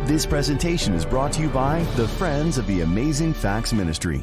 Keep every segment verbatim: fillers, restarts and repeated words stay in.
This presentation is brought to you by the Friends of the Amazing Facts Ministry.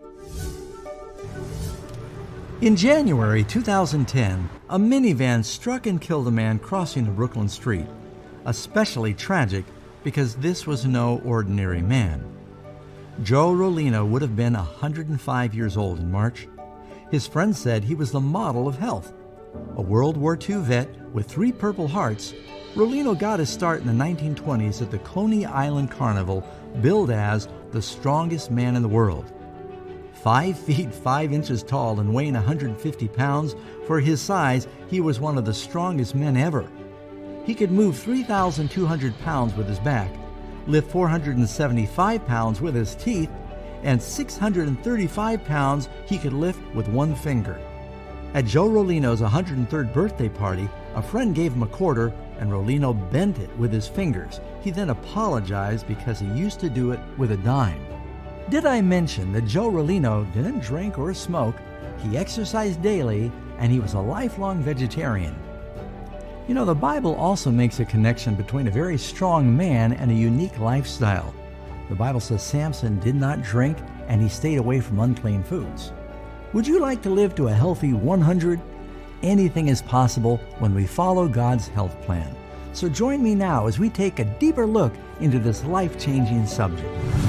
In January two thousand ten, a minivan struck and killed a man crossing the Brooklyn Street. Especially tragic because this was no ordinary man. Joe Rolino would have been one hundred five years old in March. His friends said he was the model of health. A World War Two vet with three Purple Hearts, Rolino got his start in the nineteen twenties at the Coney Island Carnival, billed as the strongest man in the world. Five feet five inches tall and weighing one hundred fifty pounds, for his size, he was one of the strongest men ever. He could move three thousand two hundred pounds with his back, lift four hundred seventy-five pounds with his teeth, and six hundred thirty-five pounds he could lift with one finger. At Joe Rolino's one hundred third birthday party, a friend gave him a quarter and Rolino bent it with his fingers. He then apologized because he used to do it with a dime. Did I mention that Joe Rolino didn't drink or smoke, he exercised daily, and he was a lifelong vegetarian? You know, the Bible also makes a connection between a very strong man and a unique lifestyle. The Bible says Samson did not drink and he stayed away from unclean foods. Would you like to live to a healthy one hundred? Anything is possible when we follow God's health plan. So join me now as we take a deeper look into this life-changing subject.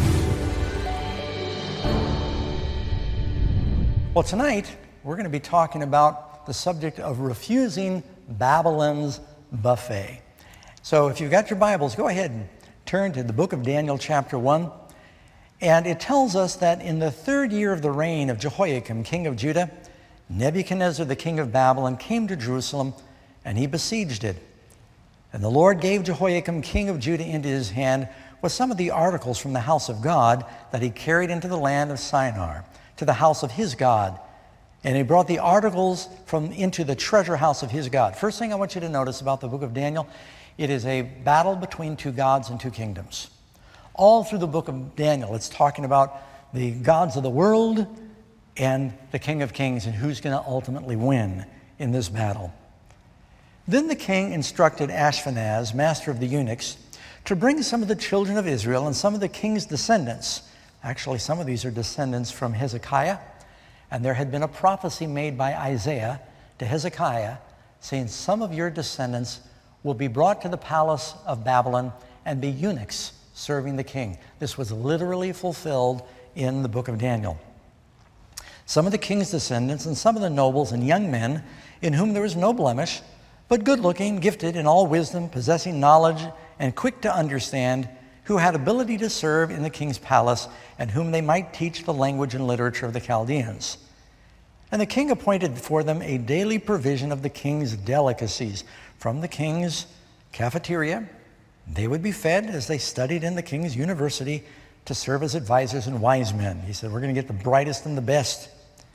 Well, tonight we're going to be talking about the subject of refusing Babylon's buffet. So if you've got your Bibles, go ahead and turn to the book of Daniel chapter one. And it tells us that in the third year of the reign of Jehoiakim, king of Judah, Nebuchadnezzar, the king of Babylon, came to Jerusalem, and he besieged it. And the Lord gave Jehoiakim, king of Judah, into his hand with some of the articles from the house of God that he carried into the land of Shinar, to the house of his God. And he brought the articles from into the treasure house of his God. First thing I want you to notice about the book of Daniel, it is a battle between two gods and two kingdoms. All through the book of Daniel, it's talking about the gods of the world and the King of Kings and who's going to ultimately win in this battle. Then the king instructed Ashpenaz, master of the eunuchs, to bring some of the children of Israel and some of the king's descendants. Actually, some of these are descendants from Hezekiah, and there had been a prophecy made by Isaiah to Hezekiah saying some of your descendants will be brought to the palace of Babylon and be eunuchs serving the king. This was literally fulfilled in the book of Daniel. Some of the king's descendants and some of the nobles and young men in whom there was no blemish, but good-looking, gifted in all wisdom, possessing knowledge, and quick to understand, who had ability to serve in the king's palace, and whom they might teach the language and literature of the Chaldeans. And the king appointed for them a daily provision of the king's delicacies from the king's cafeteria. They would be fed as they studied in the king's university to serve as advisors and wise men. He said, we're going to get the brightest and the best.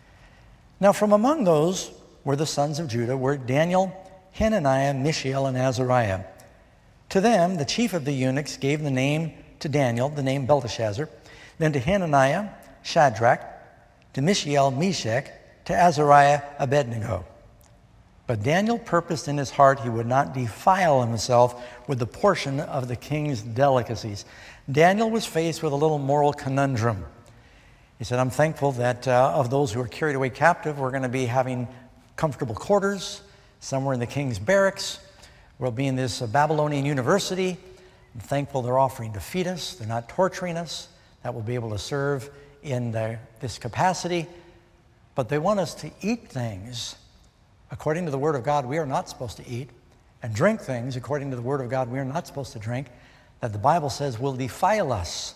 Now from among those were the sons of Judah, were Daniel, Hananiah, Mishael, and Azariah. To them, the chief of the eunuchs gave the name to Daniel, the name Belteshazzar, then to Hananiah, Shadrach, to Mishael, Meshach, to Azariah, Abednego. But Daniel purposed in his heart he would not defile himself with the portion of the king's delicacies. Daniel was faced with a little moral conundrum. He said, I'm thankful that uh, of those who are carried away captive, we're going to be having comfortable quarters somewhere in the king's barracks. We'll be in this uh, Babylonian university. I'm thankful they're offering to feed us. They're not torturing us. That we'll be able to serve in the, this capacity. But they want us to eat things according to the Word of God we are not supposed to eat, and drink things according to the Word of God we are not supposed to drink, that the Bible says will defile us.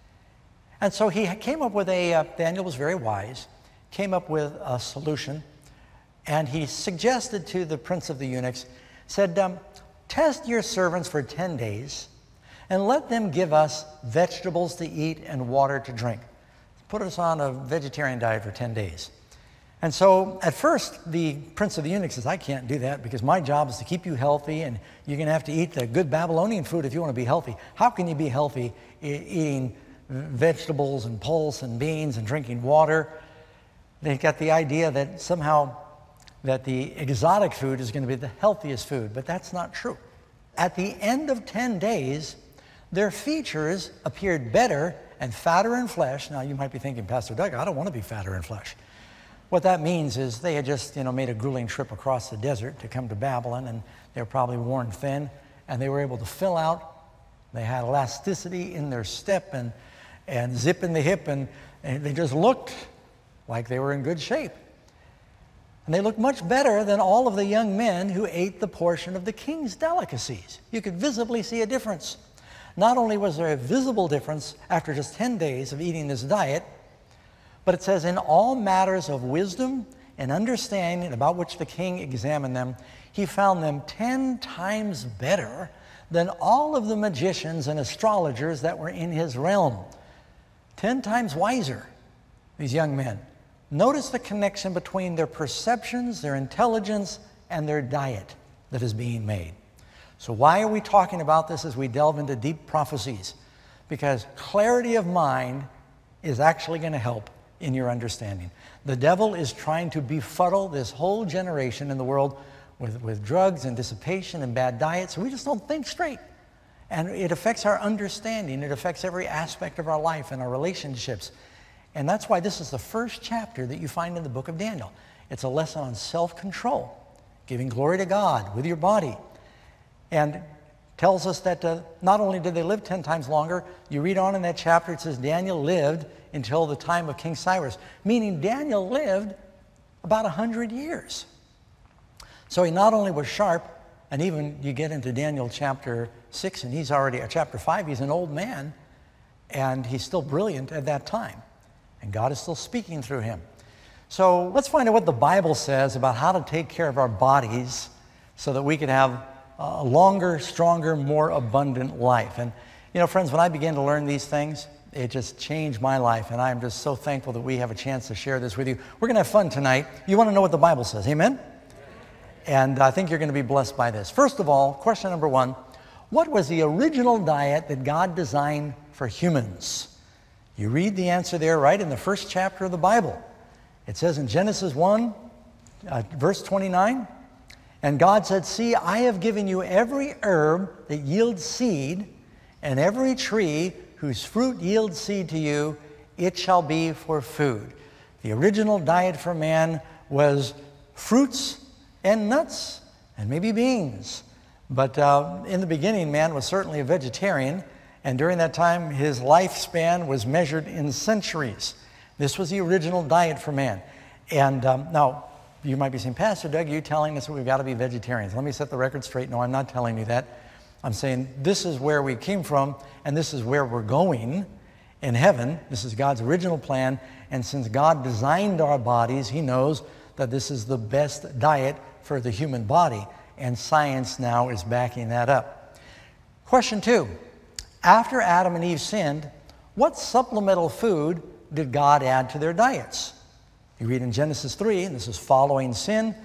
And so he came up with a, uh, Daniel was very wise, came up with a solution, and he suggested to the prince of the eunuchs, said, um, test your servants for ten days, and let them give us vegetables to eat and water to drink. Put us on a vegetarian diet for ten days. And so at first, the prince of the eunuchs says, I can't do that because my job is to keep you healthy, and you're going to have to eat the good Babylonian food if you want to be healthy. How can you be healthy e- eating vegetables and pulse and beans and drinking water? They got the idea that somehow that the exotic food is going to be the healthiest food, but that's not true. At the end of ten days, their features appeared better and fatter in flesh. Now you might be thinking, Pastor Doug, I don't want to be fatter in flesh. What that means is they had just, you know, made a grueling trip across the desert to come to Babylon, and they were probably worn thin, and they were able to fill out. They had elasticity in their step and, and zip in the hip, and, and they just looked like they were in good shape. And they looked much better than all of the young men who ate the portion of the king's delicacies. You could visibly see a difference. Not only was there a visible difference after just ten days of eating this diet, but it says, in all matters of wisdom and understanding about which the king examined them, he found them ten times better than all of the magicians and astrologers that were in his realm. Ten times wiser, these young men. Notice the connection between their perceptions, their intelligence, and their diet that is being made. So why are we talking about this as we delve into deep prophecies? Because clarity of mind is actually going to help in your understanding. The devil is trying to befuddle this whole generation in the world with, with drugs and dissipation and bad diets. So we just don't think straight. And it affects our understanding. It affects every aspect of our life and our relationships. And that's why this is the first chapter that you find in the book of Daniel. It's a lesson on self-control, giving glory to God with your body. And tells us that uh, not only did they live ten times longer, you read on in that chapter, it says Daniel lived until the time of King Cyrus, meaning Daniel lived about one hundred years. So he not only was sharp, and even you get into Daniel chapter six, and he's already, or chapter five, he's an old man, and he's still brilliant at that time. And God is still speaking through him. So let's find out what the Bible says about how to take care of our bodies so that we can have a longer, stronger, more abundant life. And, you know, friends, when I began to learn these things, it just changed my life, and I'm just so thankful that we have a chance to share this with you. We're going to have fun tonight. You want to know what the Bible says, amen? And I think you're going to be blessed by this. First of all, question number one, what was the original diet that God designed for humans? You read the answer there right in the first chapter of the Bible. It says in Genesis one, uh, verse twenty-nine, and God said, see, I have given you every herb that yields seed, and every tree whose fruit yields seed to you, it shall be for food. The original diet for man was fruits and nuts and maybe beans. But uh, in the beginning, man was certainly a vegetarian, and during that time, his lifespan was measured in centuries. This was the original diet for man. And um, now, you might be saying, Pastor Doug, you're telling us that we've got to be vegetarians. Let me set the record straight. No, I'm not telling you that. I'm saying this is where we came from, and this is where we're going in heaven. This is God's original plan, and since God designed our bodies, he knows that this is the best diet for the human body, and science now is backing that up. Question two, after Adam and Eve sinned, what supplemental food did God add to their diets? You read in Genesis three, and this is following sin,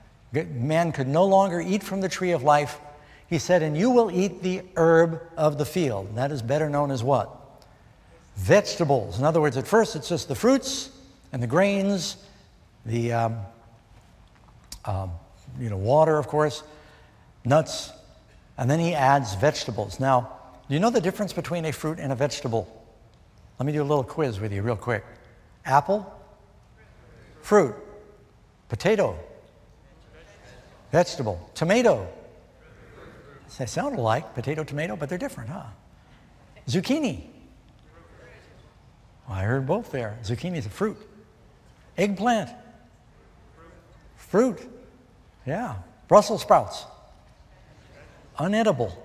man could no longer eat from the tree of life. He said, and you will eat the herb of the field. That is better known as what? Vegetables. In other words, at first it's just the fruits and the grains, the um, um, you know, water, of course, nuts, and then he adds vegetables. Now, do you know the difference between a fruit and a vegetable? Let me do a little quiz with you real quick. Apple, fruit. Potato, vegetable. Tomato. They sound alike, potato, tomato, but they're different, huh? Zucchini. Well, I heard both there. Zucchini is a fruit. Eggplant. Fruit. Yeah. Brussels sprouts. Unedible.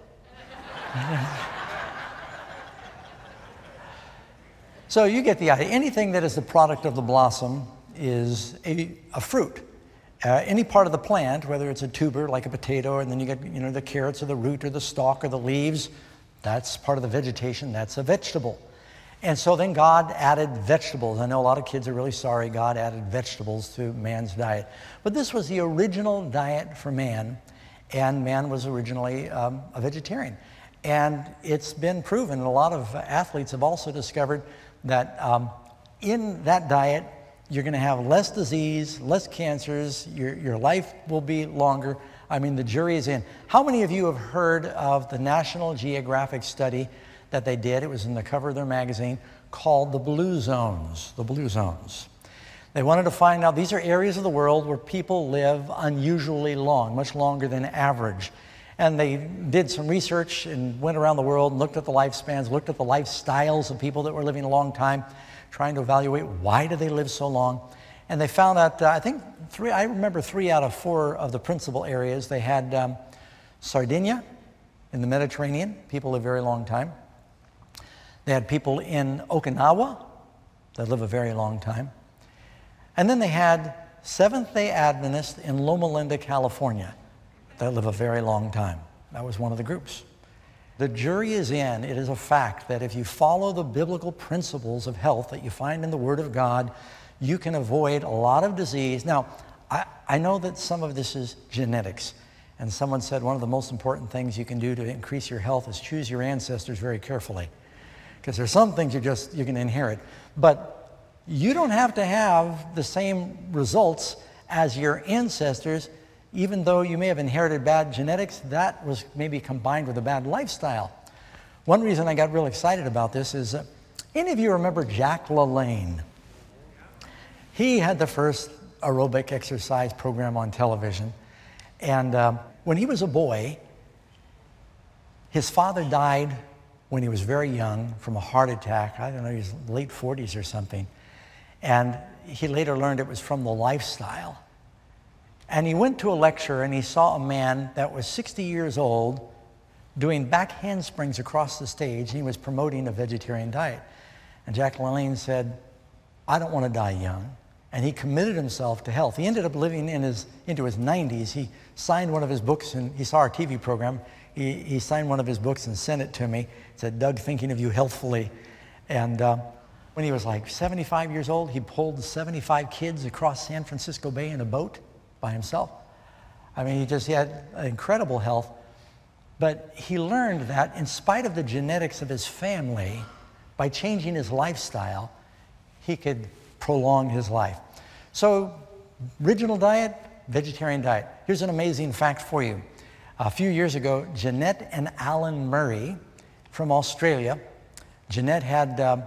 So you get the idea. Anything that is the product of the blossom is a, a fruit. Uh, any part of the plant, whether it's a tuber like a potato, and then you get you know the carrots or the root or the stalk or the leaves, that's part of the vegetation, that's a vegetable. And so then God added vegetables. I know a lot of kids are really sorry God added vegetables to man's diet. But this was the original diet for man, and man was originally um, a vegetarian. And it's been proven, and a lot of athletes have also discovered that um, in that diet, you're going to have less disease, less cancers, your, your life will be longer. I mean, the jury is in. How many of you have heard of the National Geographic study that they did. It was in the cover of their magazine, called the Blue Zones, the Blue Zones. They wanted to find out, these are areas of the world where people live unusually long, much longer than average. And they did some research and went around the world and looked at the lifespans, looked at the lifestyles of people that were living a long time, trying to evaluate why do they live so long. And they found out, uh, I think, three, I remember three out of four of the principal areas. They had um, Sardinia in the Mediterranean, people live a very long time. They had people in Okinawa that live a very long time. And then they had Seventh-day Adventists in Loma Linda, California, that live a very long time. That was one of the groups. The jury is in. It is a fact that if you follow the biblical principles of health that you find in the Word of God, you can avoid a lot of disease. Now, I, I know that some of this is genetics. And someone said one of the most important things you can do to increase your health is choose your ancestors very carefully. Because there's some things you just, you can inherit. But you don't have to have the same results as your ancestors, even though you may have inherited bad genetics. That was maybe combined with a bad lifestyle. One reason I got real excited about this is, uh, any of you remember Jack LaLanne? He had the first aerobic exercise program on television. And um, when he was a boy, his father died when he was very young from a heart attack. I don't know, he was late forties or something. And he later learned it was from the lifestyle. And he went to a lecture and he saw a man that was sixty years old doing back handsprings across the stage, and he was promoting a vegetarian diet. And Jack LaLanne said, I don't want to die young. And he committed himself to health. He ended up living in his, into his nineties. He signed one of his books, and he saw our T V program. He, he signed one of his books and sent it to me. It said, Doug, thinking of you healthfully. And uh, when he was like seventy-five years old, he pulled seventy-five kids across San Francisco Bay in a boat by himself. I mean, he just he had incredible health. But he learned that in spite of the genetics of his family, by changing his lifestyle, he could prolong his life. So, original diet, vegetarian diet. Here's an amazing fact for you. A few years ago, Jeanette and Alan Murray from Australia, Jeanette had uh,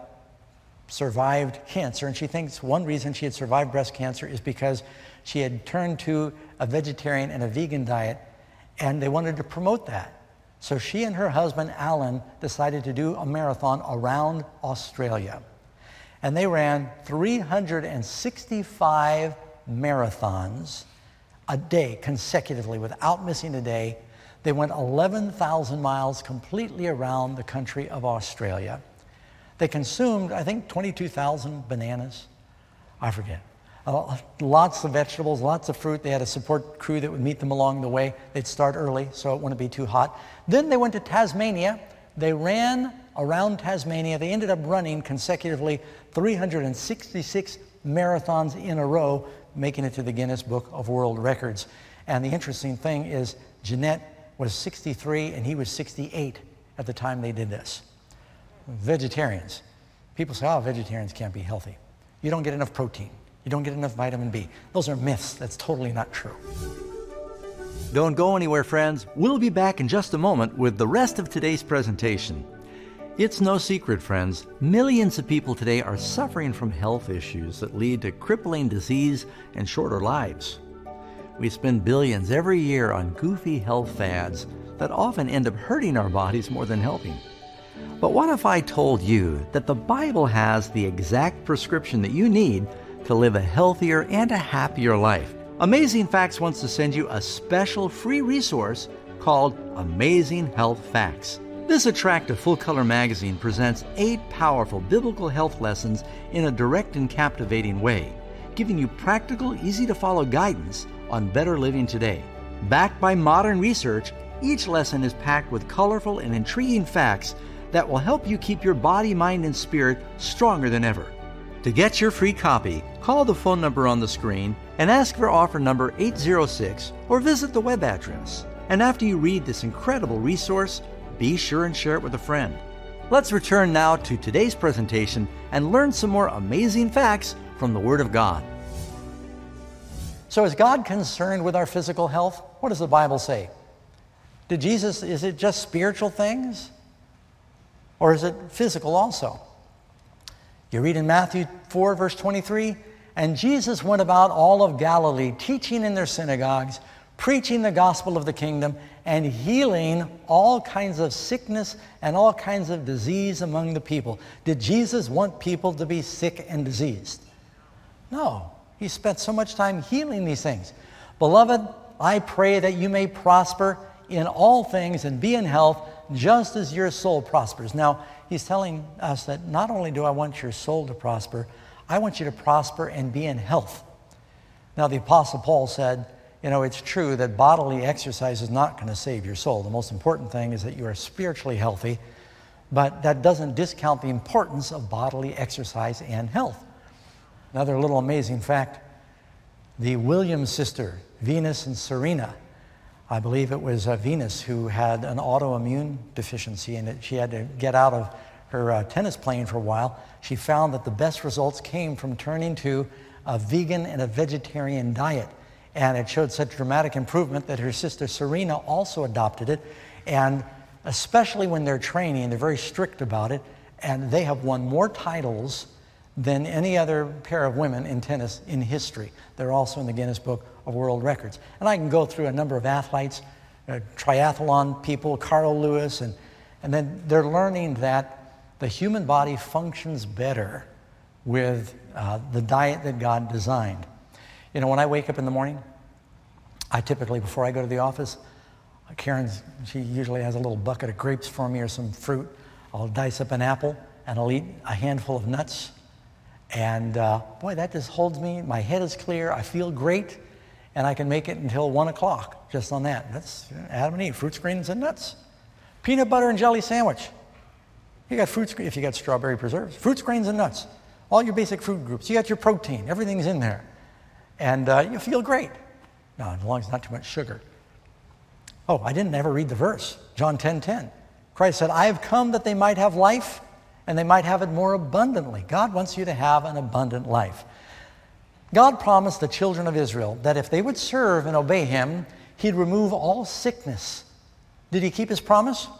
survived cancer, and she thinks one reason she had survived breast cancer is because she had turned to a vegetarian and a vegan diet, and they wanted to promote that. So she and her husband, Alan, decided to do a marathon around Australia. And they ran three hundred sixty-five marathons a day consecutively without missing a day. They went eleven thousand miles completely around the country of Australia. They consumed, I think, twenty-two thousand bananas. I forget. Uh, lots of vegetables, lots of fruit. They had a support crew that would meet them along the way. They'd start early so it wouldn't be too hot. Then they went to Tasmania. They ran around Tasmania. They ended up running consecutively three hundred sixty-six marathons in a row, making it to the Guinness Book of World Records. And the interesting thing is Jeanette was sixty-three and he was sixty-eight at the time they did this. Vegetarians. People say, oh, vegetarians can't be healthy. You don't get enough protein. You don't get enough vitamin B. Those are myths. That's totally not true. Don't go anywhere, friends. We'll be back in just a moment with the rest of today's presentation. It's no secret, friends, millions of people today are suffering from health issues that lead to crippling disease and shorter lives. We spend billions every year on goofy health fads that often end up hurting our bodies more than helping. But what if I told you that the Bible has the exact prescription that you need to live a healthier and a happier life? Amazing Facts wants to send you a special free resource called Amazing Health Facts. This attractive full-color magazine presents eight powerful biblical health lessons in a direct and captivating way, giving you practical, easy-to-follow guidance on better living today. Backed by modern research, each lesson is packed with colorful and intriguing facts that will help you keep your body, mind, and spirit stronger than ever. To get your free copy, call the phone number on the screen and ask for offer number eight zero six or visit the web address. And after you read this incredible resource, be sure and share it with a friend. Let's return now to today's presentation and learn some more amazing facts from the Word of God. So is God concerned with our physical health? What does the Bible say? Did Jesus, is it just spiritual things? Or is it physical also? You read in Matthew four, verse twenty-three, and Jesus went about all of Galilee, teaching in their synagogues, preaching the gospel of the kingdom, and healing all kinds of sickness and all kinds of disease among the people. Did Jesus want people to be sick and diseased? No. He spent so much time healing these things. Beloved, I pray that you may prosper in all things and be in health, just as your soul prospers. Now, he's telling us that not only do I want your soul to prosper, I want you to prosper and be in health. Now, the Apostle Paul said, you know, it's true that bodily exercise is not going to save your soul. The most important thing is that you are spiritually healthy, but that doesn't discount the importance of bodily exercise and health. Another little amazing fact, the Williams sister, Venus and Serena, I believe it was uh, Venus who had an autoimmune deficiency and that she had to get out of her uh, tennis playing for a while. She found that the best results came from turning to a vegan and a vegetarian diet. And it showed such dramatic improvement that her sister Serena also adopted it. And especially when they're training, they're very strict about it. And they have won more titles than any other pair of women in tennis in history. They're also in the Guinness Book of World Records. And I can go through a number of athletes, uh, triathlon people, Carl Lewis, and, and then they're learning that the human body functions better with uh, the diet that God designed. You know, when I wake up in the morning, I typically, before I go to the office, Karen's, she usually has a little bucket of grapes for me or some fruit. I'll dice up an apple and I'll eat a handful of nuts. And uh, boy, that just holds me. My head is clear. I feel great. And I can make it until one o'clock just on that. That's Adam and Eve, fruits, greens, and nuts. Peanut butter and jelly sandwich. You got fruits, if you got strawberry preserves, fruits, grains, and nuts. All your basic food groups. You got your protein. Everything's in there. And uh, you feel great. Now, as long as it's not too much sugar. Oh, I didn't ever read the verse. John ten ten. Christ said, I have come that they might have life, and they might have it more abundantly. God wants you to have an abundant life. God promised the children of Israel that if they would serve and obey Him, He'd remove all sickness. Did He keep His promise?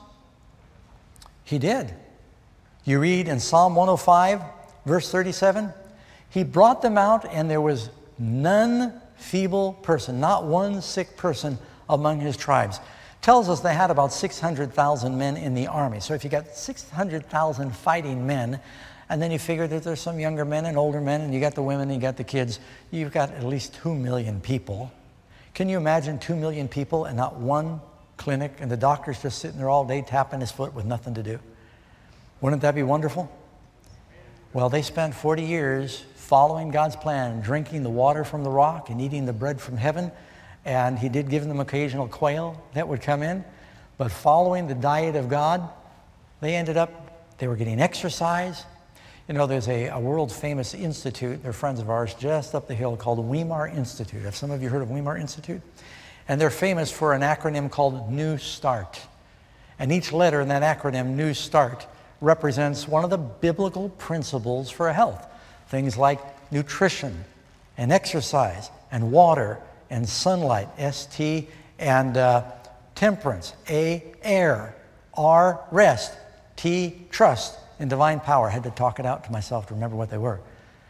He did. You read in Psalm one oh five, verse thirty-seven, He brought them out, and there was none feeble person, not one sick person among His tribes. Tells us they had about six hundred thousand men in the army. So if you got six hundred thousand fighting men, and then you figure that there's some younger men and older men, and you got the women and you got the kids, you've got at least two million people. Can you imagine two million people and not one clinic, and the doctor's just sitting there all day tapping his foot with nothing to do? Wouldn't that be wonderful? Well, they spent forty years following God's plan, drinking the water from the rock and eating the bread from heaven. And He did give them occasional quail that would come in. But following the diet of God, they ended up, they were getting exercise. You know, there's a, a world-famous institute, they're friends of ours, just up the hill called Weimar Institute. Have some of you heard of Weimar Institute? And they're famous for an acronym called New Start. And each letter in that acronym, New Start, represents one of the biblical principles for health. Things like nutrition and exercise and water and sunlight, S T, and uh, temperance, A, air, R, rest, T, trust, and divine power. I had to talk it out to myself to remember what they were.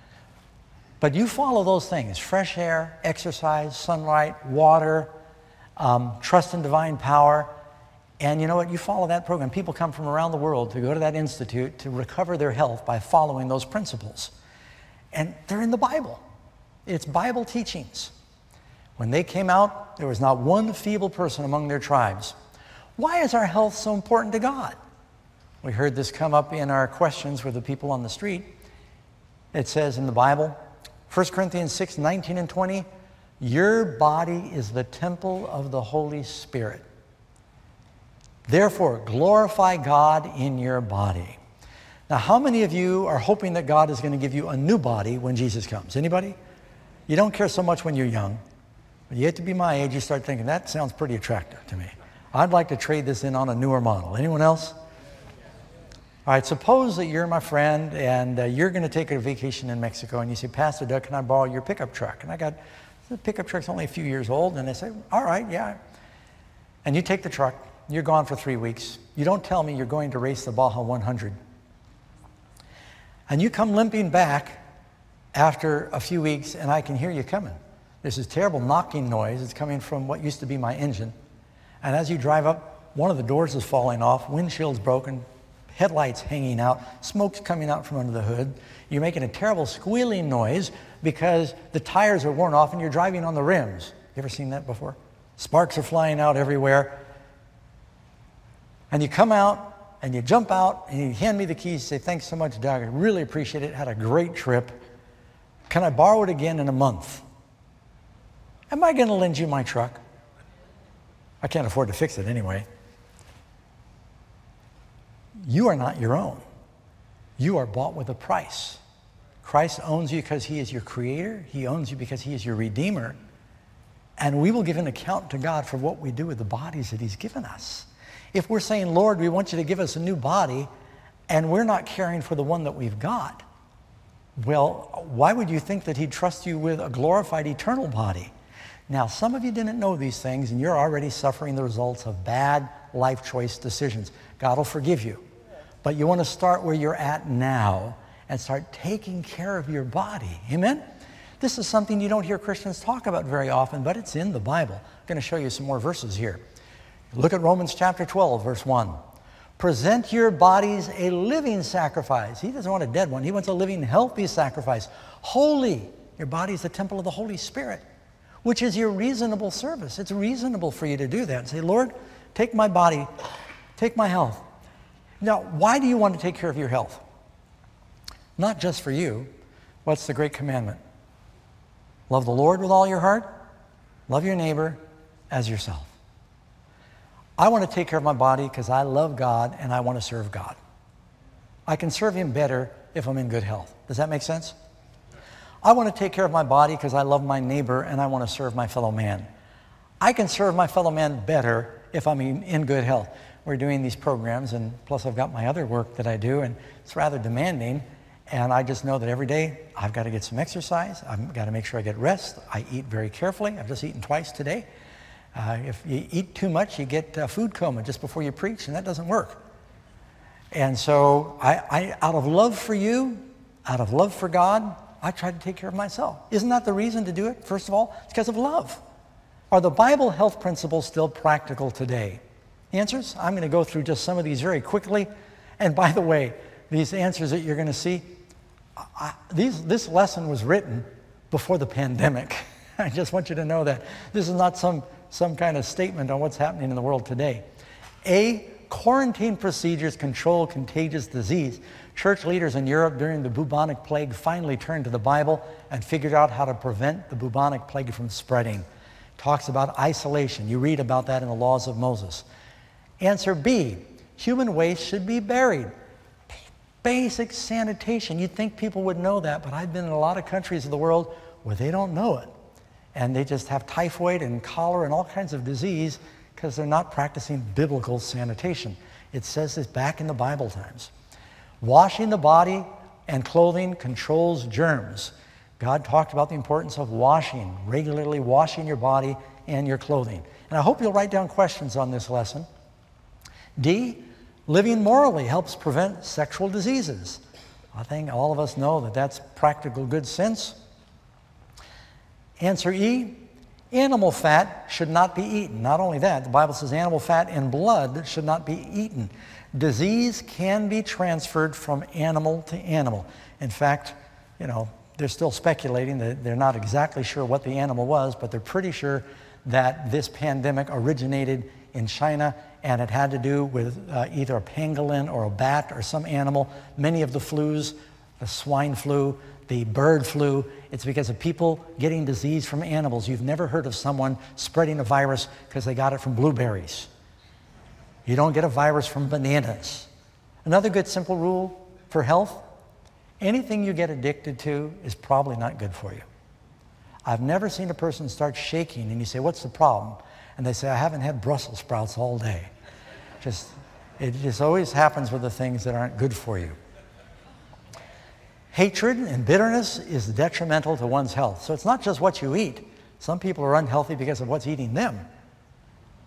But you follow those things, fresh air, exercise, sunlight, water, um, trust in divine power, and you know what? You follow that program. People come from around the world to go to that institute to recover their health by following those principles. And they're in the Bible. It's Bible teachings. When they came out, there was not one feeble person among their tribes. Why is our health so important to God? We heard this come up in our questions with the people on the street. It says in the Bible, First Corinthians six, nineteen and twenty, your body is the temple of the Holy Spirit. Therefore, glorify God in your body. Now, how many of you are hoping that God is going to give you a new body when Jesus comes? Anybody? You don't care so much when you're young. But you get to be my age, you start thinking, that sounds pretty attractive to me. I'd like to trade this in on a newer model. Anyone else? All right, suppose that you're my friend and uh, you're going to take a vacation in Mexico and you say, Pastor Doug, can I borrow your pickup truck? And I got, the pickup truck's only a few years old. And I say, all right, yeah. And you take the truck you're gone for three weeks. You don't tell me you're going to race the Baja one hundred. And you come limping back after a few weeks, and I can hear you coming. There's this terrible knocking noise. It's coming from what used to be my engine. And as you drive up, one of the doors is falling off, windshield's broken, headlights hanging out, smoke's coming out from under the hood. You're making a terrible squealing noise because the tires are worn off and you're driving on the rims. You ever seen that before? Sparks are flying out everywhere. And you come out and you jump out and you hand me the keys, say, thanks so much, Doug. I really appreciate it. Had a great trip. Can I borrow it again in a month? Am I going to lend you my truck? I can't afford to fix it anyway. You are not your own. You are bought with a price. Christ owns you because he is your creator. He owns you because he is your redeemer. And we will give an account to God for what we do with the bodies that he's given us. If we're saying, Lord, we want you to give us a new body, and we're not caring for the one that we've got, well, why would you think that he'd trust you with a glorified eternal body? Now, some of you didn't know these things, and you're already suffering the results of bad life choice decisions. God will forgive you. But you want to start where you're at now and start taking care of your body. Amen? This is something you don't hear Christians talk about very often, but it's in the Bible. I'm going to show you some more verses here. Look at Romans chapter twelve, verse one. Present your bodies a living sacrifice. He doesn't want a dead one. He wants a living, healthy sacrifice. Holy. Your body is the temple of the Holy Spirit, which is your reasonable service. It's reasonable for you to do that and say, Lord, take my body, take my health. Now, why do you want to take care of your health? Not just for you. What's the great commandment? Love the Lord with all your heart. Love your neighbor as yourself. I want to take care of my body because I love God and I want to serve God. I can serve him better if I'm in good health. Does that make sense? I want to take care of my body because I love my neighbor and I want to serve my fellow man. I can serve my fellow man better if I'm in, in good health. We're doing these programs, and plus I've got my other work that I do, and it's rather demanding. And I just know that every day I've got to get some exercise. I've got to make sure I get rest. I eat very carefully. I've just eaten twice today. Uh, if you eat too much, you get uh, food coma just before you preach, and that doesn't work. And so I, I, out of love for you, out of love for God, I try to take care of myself. Isn't that the reason to do it? First of all, it's because of love. Are the Bible health principles still practical today? Answers? I'm going to go through just some of these very quickly. And by the way, these answers that you're going to see, I, these, this lesson was written before the pandemic. I just want you to know that. This is not some, some kind of statement on what's happening in the world today. A, quarantine procedures control contagious disease. Church leaders in Europe during the bubonic plague finally turned to the Bible and figured out how to prevent the bubonic plague from spreading. Talks about isolation. You read about that in the laws of Moses. Answer B, human waste should be buried. Basic sanitation. You'd think people would know that, but I've been in a lot of countries of the world where they don't know it. And they just have typhoid and cholera and all kinds of disease because they're not practicing biblical sanitation. It says this back in the Bible times. Washing the body and clothing controls germs. God talked about the importance of washing, regularly washing your body and your clothing. And I hope you'll write down questions on this lesson. D, living morally helps prevent sexual diseases. I think all of us know that that's practical good sense. Answer E, animal fat should not be eaten. Not only that, the Bible says animal fat and blood should not be eaten. Disease can be transferred from animal to animal. In fact, you know, they're still speculating that they're not exactly sure what the animal was, but they're pretty sure that this pandemic originated in China, and it had to do with uh, either a pangolin or a bat or some animal. Many of the flus, the swine flu, the bird flu, it's because of people getting disease from animals. You've never heard of someone spreading a virus because they got it from blueberries. You don't get a virus from bananas. Another good simple rule for health, anything you get addicted to is probably not good for you. I've never seen a person start shaking and you say, what's the problem? And they say, I haven't had Brussels sprouts all day. Just, it just always happens with the things that aren't good for you. Hatred and bitterness is detrimental to one's health. So it's not just what you eat. Some people are unhealthy because of what's eating them.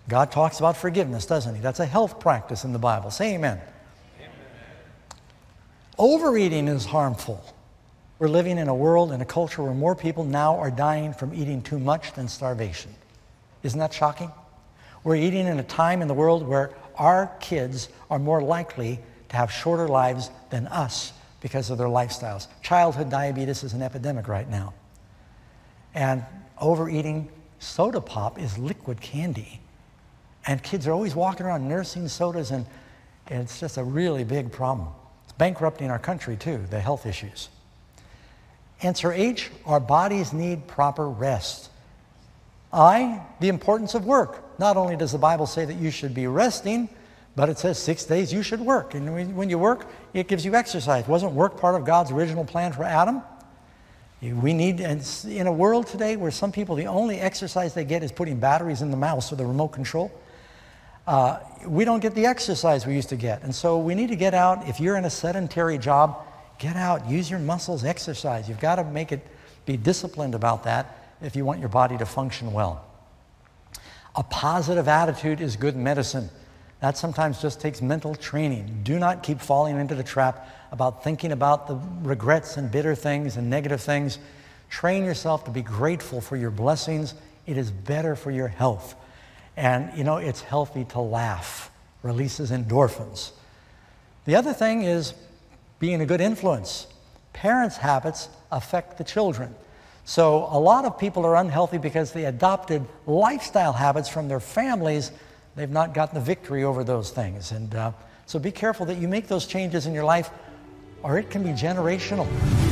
God talks about forgiveness, doesn't he? That's a health practice in the Bible. Say amen. Amen. Overeating is harmful. We're living in a world and a culture where more people now are dying from eating too much than starvation. Isn't that shocking? We're eating in a time in the world where our kids are more likely to have shorter lives than us because of their lifestyles. Childhood diabetes is an epidemic right now. And overeating soda pop is liquid candy. And kids are always walking around nursing sodas, and, and it's just a really big problem. It's bankrupting our country too, the health issues. Answer H, our bodies need proper rest. I, the importance of work. Not only does the Bible say that you should be resting, but it says six days you should work. And when you work, it gives you exercise. Wasn't work part of God's original plan for Adam? We need, and in a world today where some people, the only exercise they get is putting batteries in the mouse or the remote control, uh, we don't get the exercise we used to get. And so we need to get out. If you're in a sedentary job, get out, use your muscles, exercise. You've got to make it, be disciplined about that if you want your body to function well. A positive attitude is good medicine. That sometimes just takes mental training. Do not keep falling into the trap about thinking about the regrets and bitter things and negative things. Train yourself to be grateful for your blessings. It is better for your health. And, you know, it's healthy to laugh. Releases endorphins. The other thing is being a good influence. Parents' habits affect the children. So a lot of people are unhealthy because they adopted lifestyle habits from their families. They've not gotten the victory over those things. And uh, so be careful that you make those changes in your life, or it can be generational.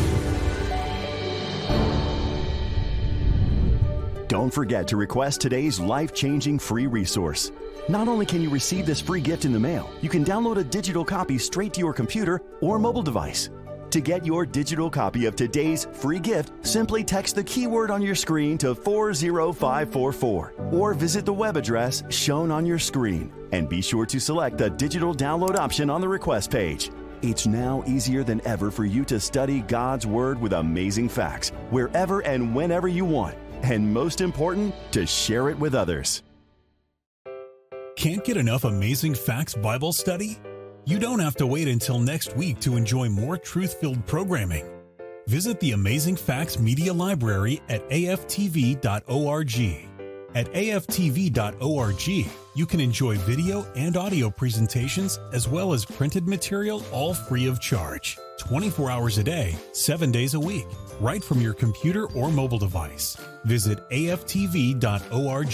Don't forget to request today's life-changing free resource. Not only can you receive this free gift in the mail, you can download a digital copy straight to your computer or mobile device. To get your digital copy of today's free gift, simply text the keyword on your screen to four zero five four four or visit the web address shown on your screen. And be sure to select the digital download option on the request page. It's now easier than ever for you to study God's Word with amazing facts wherever and whenever you want. And most important, to share it with others. Can't get enough Amazing Facts Bible study? You don't have to wait until next week to enjoy more truth-filled programming. Visit the Amazing Facts Media Library at A F T V dot org. At A F T V dot org, you can enjoy video and audio presentations as well as printed material, all free of charge. twenty-four hours a day, seven days a week, right from your computer or mobile device. Visit A F T V dot org.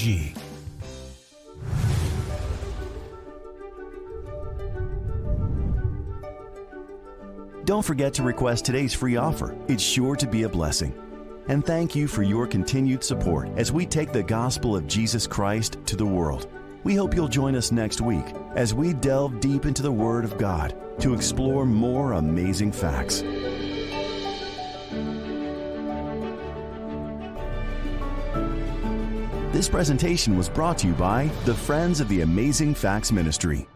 Don't forget to request today's free offer. It's sure to be a blessing. And thank you for your continued support as we take the gospel of Jesus Christ to the world. We hope you'll join us next week as we delve deep into the Word of God to explore more amazing facts. This presentation was brought to you by the Friends of the Amazing Facts Ministry.